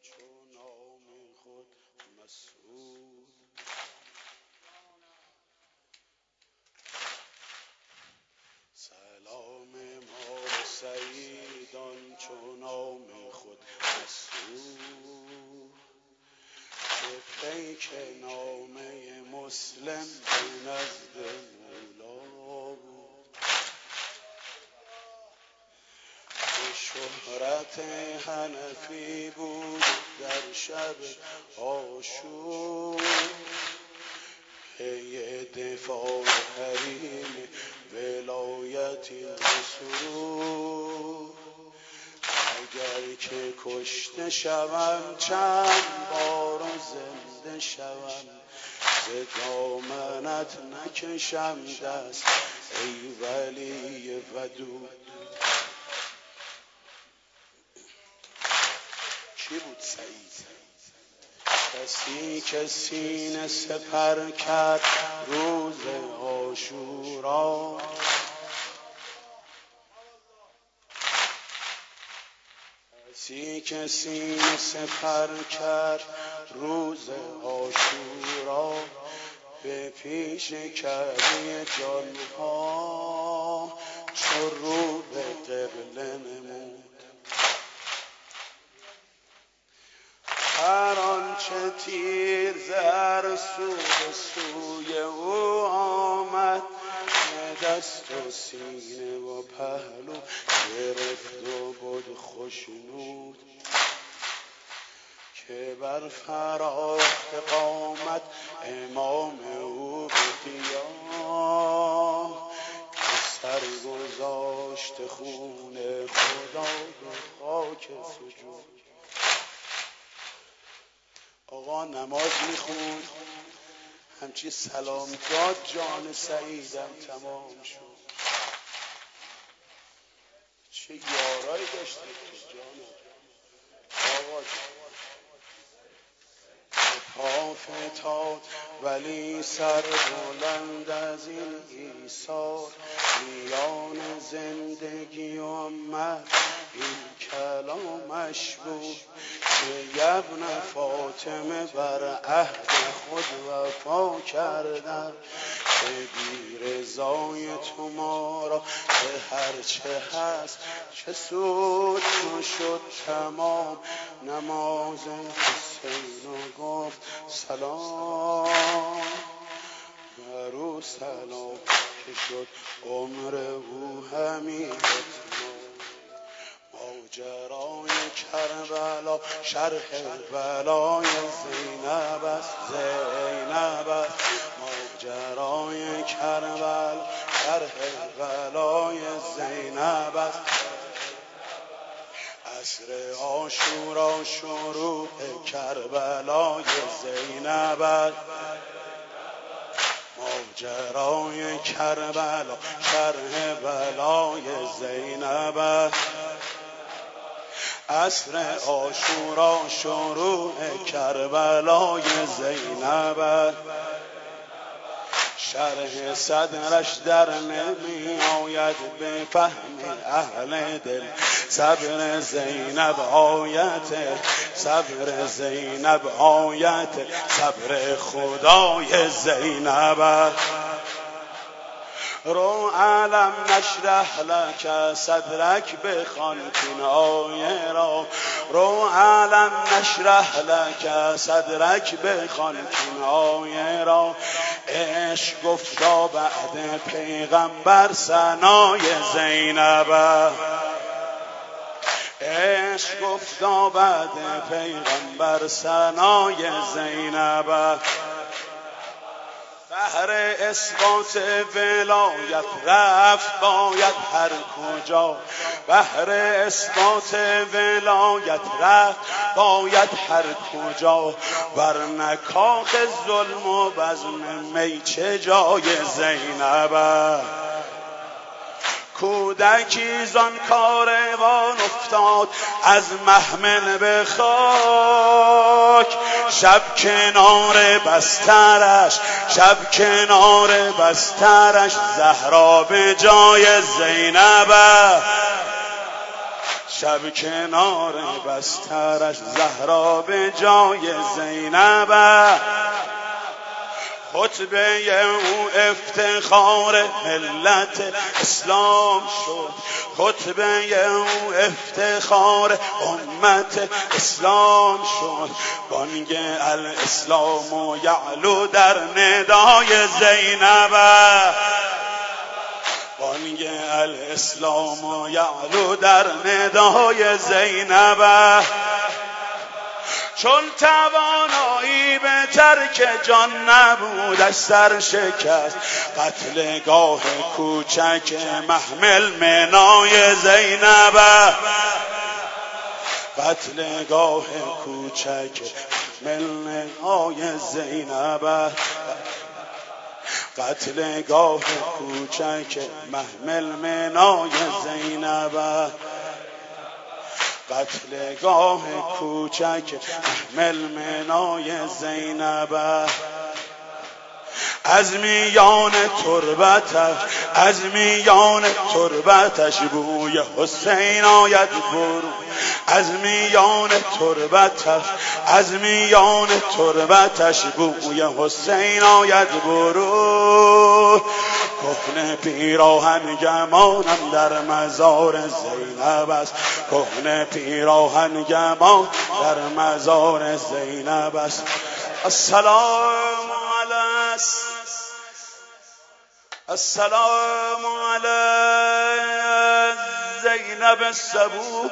چو نام خود مسعود. سلام ما سعیدان چو نام خود مسعود. که پیک نامه مسلم به نزد مولا بود. به شهرت حنفی بود در شب عاشور. پی دفاع حریم ولایتی مسرور. اگر که کشته شوم چند بار زنده شوم، ز دامنت نکشم دست ای ولی ودود. کی بود سعید؟ کسی که سینه سپر کرد روز عاشورا. کسی که سینه سپر کرد روز عاشورا. به پیش کعبه جانها چو رو به قبله نمود. هر آنچه تیر زر سو به سوی او آمد، دست و سینه و پهلو گرفت و بود خشنود. که بر فراخت قامت امام او به قیام، که سر گذاشت خون خدا به خاک سجود. آقا نماز میخوند، همچی سلام داد جان سعیدم تمام شد. چه یارایی داشته که جانم آقا پا فتاد ولی سر بلند از این ایثار. میان زندگی و مرگ این کلامش بود، که ابن فاطمه بر عهد خود وفا کردم. به بی رضای تو ما را به هر چه هست چه سود. چو شد تمام نماز حسین و گفت سلام بر او سلام، که شد عمر او همین اتمام. ماجرای کربلا شرح بلای زینب است، زینب است. ماجرای کربلا شرح بلای زینب است. عصر عاشورا شروع کربلای زینب است. ماجرای کربلا شرح بلای زینب است. عصر عاشورا شروع کربلای زینب است. شرح صدرش در نمی آید به فهم اهل دل. صبر زینب آیت، صبر زینب آیت، صبر خدای زینب است. رو علم نشرح لک صدرک بخوان این آیه را. رو علم نشرح لک صدرک بخوان این آیه را. عشق گفتا بعد پیغمبر ثنای زینب. عشق گفتا بعد پیغمبر ثنای زینب. بهر اثبات ولایت رفت باید هر کجا. بهر اثبات ولایت رفت باید هر کجا. ورنه کاخ ظلم و بزم می چه جای زینب. کودکی زان کاروان افتاد از محمل به خاک. شب کنار بسترش، شب کنار بسترش زهرا به جای زینب. شب کنار بسترش زهرا به جای زینب، خطبه او افتخار ملت اسلام شد، خطبه او افتخار امت اسلام شد. بانگ الاسلام یعلو در ندای زینب، بانگ الاسلام یعلو در ندای زینب. چون توانایی به ترک جان نبودش سر شکست، قتلگاه کوچک محمل منای زینب، قتلگاه کوچک محمل منای زینب، قتلگاه کوچک محمل منای زینب، قتلگاه کوچک محمل منای زینب. از میان تربتش، از میان تربتش بوی حسین آید برون، از میان تربتش، از میان تربتش بوی حسین آید برون. کهنه پیراهن گمانم در مزار زینب است، کهنه پیراهن گمان در مزار زینب است. السلام علی السلام علی زینب الصبور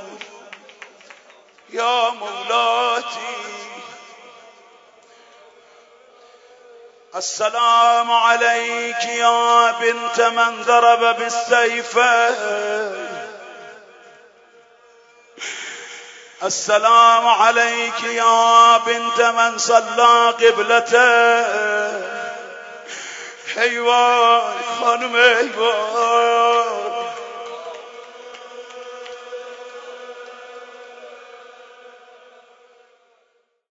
یا مولاتی. السلام عليك يا بنت من ضرب بالسيف، السلام عليك يا بنت من صلى قبلته. حیوان خانم حیوان،